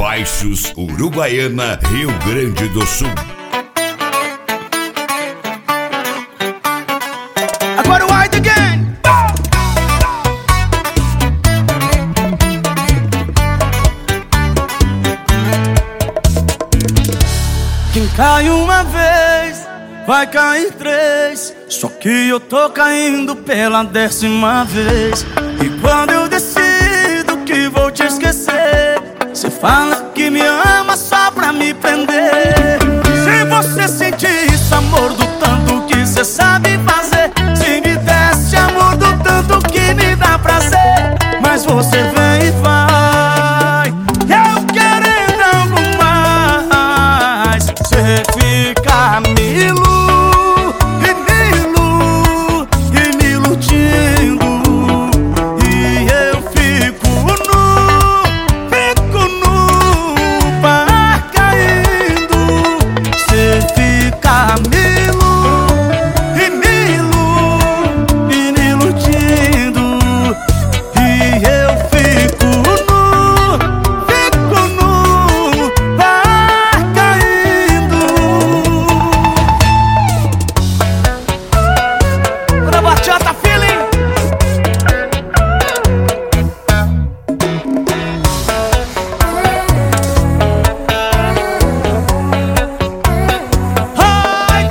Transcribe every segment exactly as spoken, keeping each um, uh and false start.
Baixos, Uruguaiana, Rio Grande do Sul. Agora o White Again. Quem cai uma vez, vai cair três. Só que eu tô caindo pela décima vez. E quando eu decido que vou te esquecer, cê fala que me ama só pra me prender. Se você sentir esse amor do tanto que cê sabe fazer, se me desse amor do tanto que me dá prazer, mas você vem e vai, eu querendo algo mais. Cê fica me ilu, e me ilu, e me iludindo, e eu fico nu, fico nu, par caindo. Cê fica me ilu, e me ilu, e me iludindo, e eu fico nu, fico nu, par caindo. Bora bachata, feeling. Ai,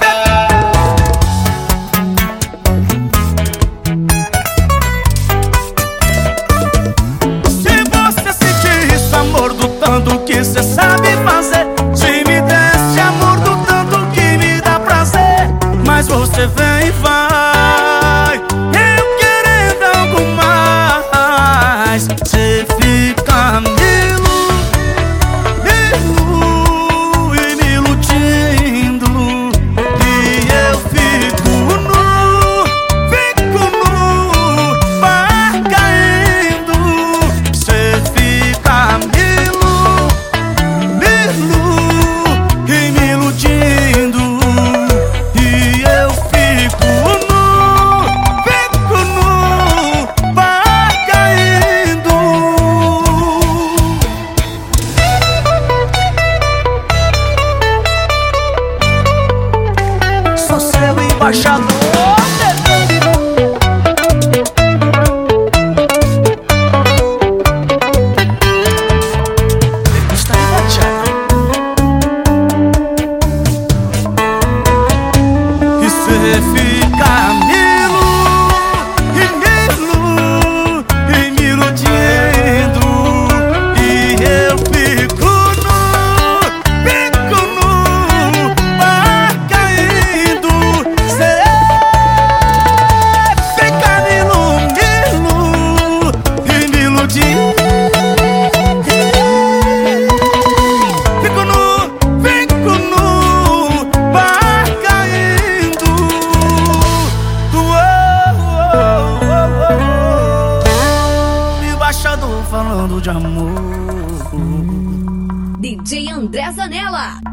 se você sentir esse amor do tanto que cê sabe fazer, se me desse amor do tanto que me dá prazer, mas você vem e vai, eu querendo algo mais. Cê fica me ilu, me ilu, e me iludindo, e eu fico nu, fico nu, par caindo. Cê fica me ilu, me ilu, e me iludindo, e eu fico nu, fico nu, par caindo. Sou seu embaixador. Está em bachata. E cê fica me ilu, e me ilu, e me iludindo, e eu fico nu, fico nu, par caindo. Cê fica me ilu, me ilu, e me iludindo, fico nu, fico nu, par caindo. Uou, uou, uou, uou. Embaixador falando de amor. D J André Zanella.